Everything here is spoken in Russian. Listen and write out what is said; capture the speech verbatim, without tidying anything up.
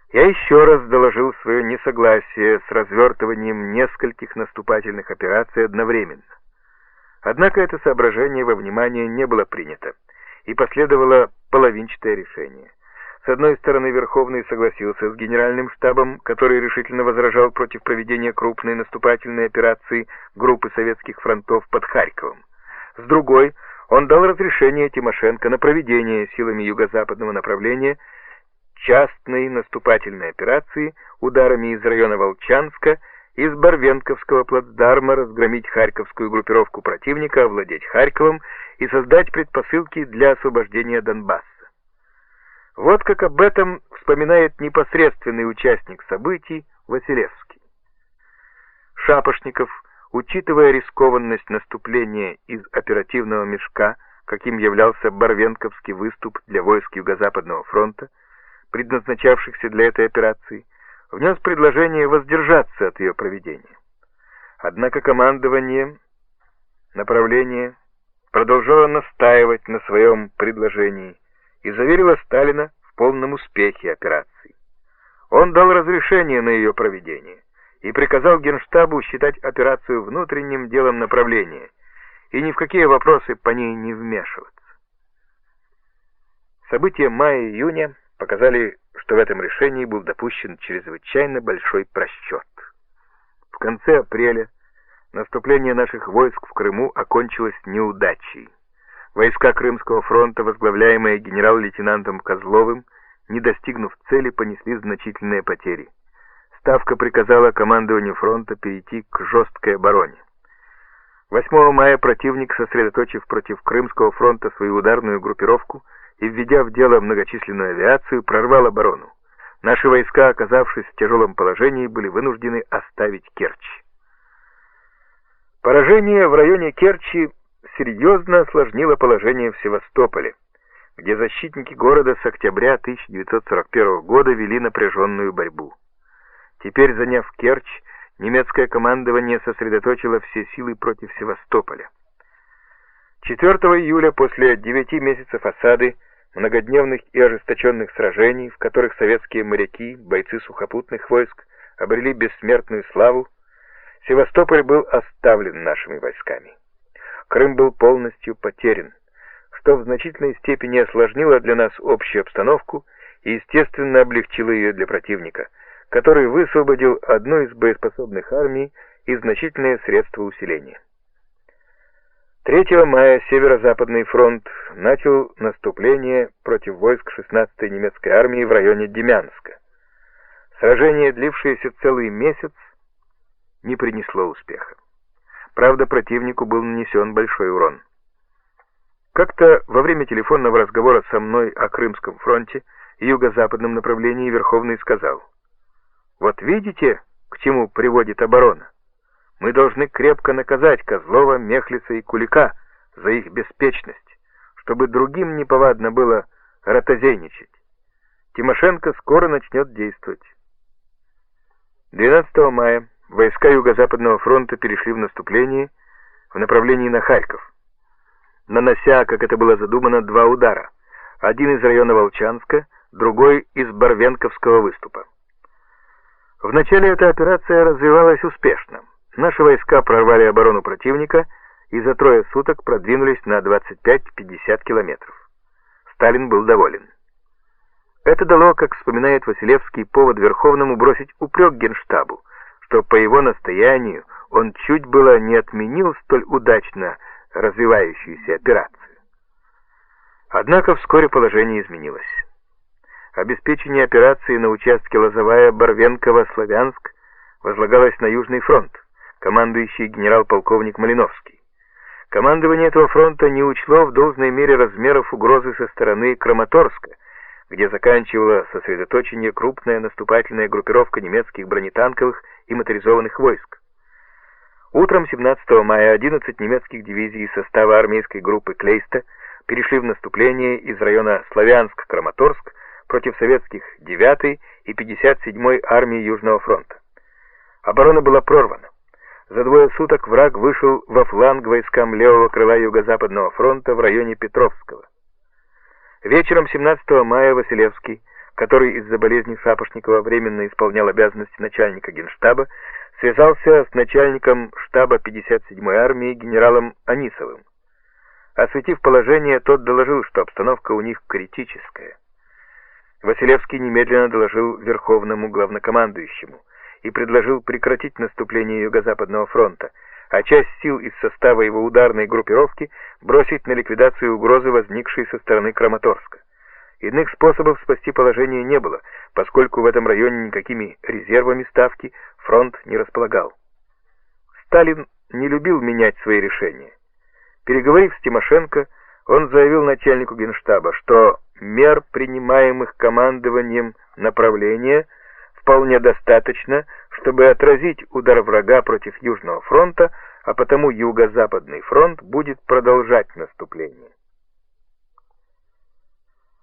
Я еще раз доложил свое несогласие с развертыванием нескольких наступательных операций одновременно. Однако это соображение во внимание не было принято, и последовало половинчатое решение. С одной стороны, Верховный согласился с Генеральным штабом, который решительно возражал против проведения крупной наступательной операции группы советских фронтов под Харьковом. С другой, он дал разрешение Тимошенко на проведение силами юго-западного направления частной наступательной операции ударами из района Волчанска, из Барвенковского плацдарма разгромить харьковскую группировку противника, овладеть Харьковом и создать предпосылки для освобождения Донбасса. Вот как об этом вспоминает непосредственный участник событий Василевский. Шапошников, учитывая рискованность наступления из оперативного мешка, каким являлся Барвенковский выступ для войск Юго-Западного фронта, предназначавшихся для этой операции, внес предложение воздержаться от ее проведения. Однако командование направления продолжало настаивать на своем предложении и заверило Сталина в полном успехе операции. Он дал разрешение на ее проведение и приказал Генштабу считать операцию внутренним делом направления и ни в какие вопросы по ней не вмешиваться. События мая-июня показали, что в этом решении был допущен чрезвычайно большой просчет. В конце апреля наступление наших войск в Крыму окончилось неудачей. Войска Крымского фронта, возглавляемые генерал-лейтенантом Козловым, не достигнув цели, понесли значительные потери. Ставка приказала командованию фронта перейти к жесткой обороне. восьмого мая противник, сосредоточив против Крымского фронта свою ударную группировку и введя в дело многочисленную авиацию, прорвал оборону. Наши войска, оказавшись в тяжелом положении, были вынуждены оставить Керчь. Поражение в районе Керчи серьезно осложнило положение в Севастополе, где защитники города с октября тысяча девятьсот сорок первого года вели напряженную борьбу. Теперь, заняв Керчь, немецкое командование сосредоточило все силы против Севастополя. четвёртого июля, после девяти месяцев осады, многодневных и ожесточенных сражений, в которых советские моряки, бойцы сухопутных войск обрели бессмертную славу, Севастополь был оставлен нашими войсками. Крым был полностью потерян, что в значительной степени осложнило для нас общую обстановку и, естественно, облегчило ее для противника, который высвободил одну из боеспособных армий и значительные средства усиления. третьего мая Северо-Западный фронт начал наступление против войск шестнадцатой немецкой армии в районе Демянска. Сражение, длившееся целый месяц, не принесло успеха. Правда, противнику был нанесен большой урон. Как-то во время телефонного разговора со мной о Крымском фронте и юго-западном направлении Верховный сказал: «Вот видите, к чему приводит оборона? Мы должны крепко наказать Козлова, Мехлиса и Кулика за их беспечность, чтобы другим неповадно было ротозейничать. Тимошенко скоро начнет действовать». двенадцатого мая войска Юго-Западного фронта перешли в наступление в направлении на Харьков, нанося, как это было задумано, два удара. Один из района Волчанска, другой из Барвенковского выступа. Вначале эта операция развивалась успешно. Наши войска прорвали оборону противника и за трое суток продвинулись на двадцать пять-пятьдесят километров. Сталин был доволен. Это дало, как вспоминает Василевский, повод Верховному бросить упрек Генштабу, что по его настоянию он чуть было не отменил столь удачно развивающуюся операцию. Однако вскоре положение изменилось. Обеспечение операции на участке Лозовая-Барвенково-Славянск возлагалось на Южный фронт, командующий генерал-полковник Малиновский. Командование этого фронта не учло в должной мере размеров угрозы со стороны Краматорска, где заканчивала сосредоточение крупная наступательная группировка немецких бронетанковых и моторизованных войск. Утром семнадцатого мая одиннадцать немецких дивизий из состава армейской группы Клейста перешли в наступление из района Славянск-Краматорск против советских девятой и пятьдесят седьмой армии Южного фронта. Оборона была прорвана. За двое суток враг вышел во фланг войскам левого крыла Юго-Западного фронта в районе Петровского. Вечером семнадцатого мая Василевский, который из-за болезни Шапошникова временно исполнял обязанности начальника Генштаба, связался с начальником штаба пятьдесят седьмой армии генералом Анисовым. Осветив положение, тот доложил, что обстановка у них критическая. Василевский немедленно доложил Верховному главнокомандующему и предложил прекратить наступление Юго-Западного фронта, а часть сил из состава его ударной группировки бросить на ликвидацию угрозы, возникшей со стороны Краматорска. Иных способов спасти положение не было, поскольку в этом районе никакими резервами ставки фронт не располагал. Сталин не любил менять свои решения. Переговорив с Тимошенко, он заявил начальнику Генштаба, что мер, принимаемых командованием направления, вполне достаточно, чтобы отразить удар врага против Южного фронта, а потому Юго-Западный фронт будет продолжать наступление.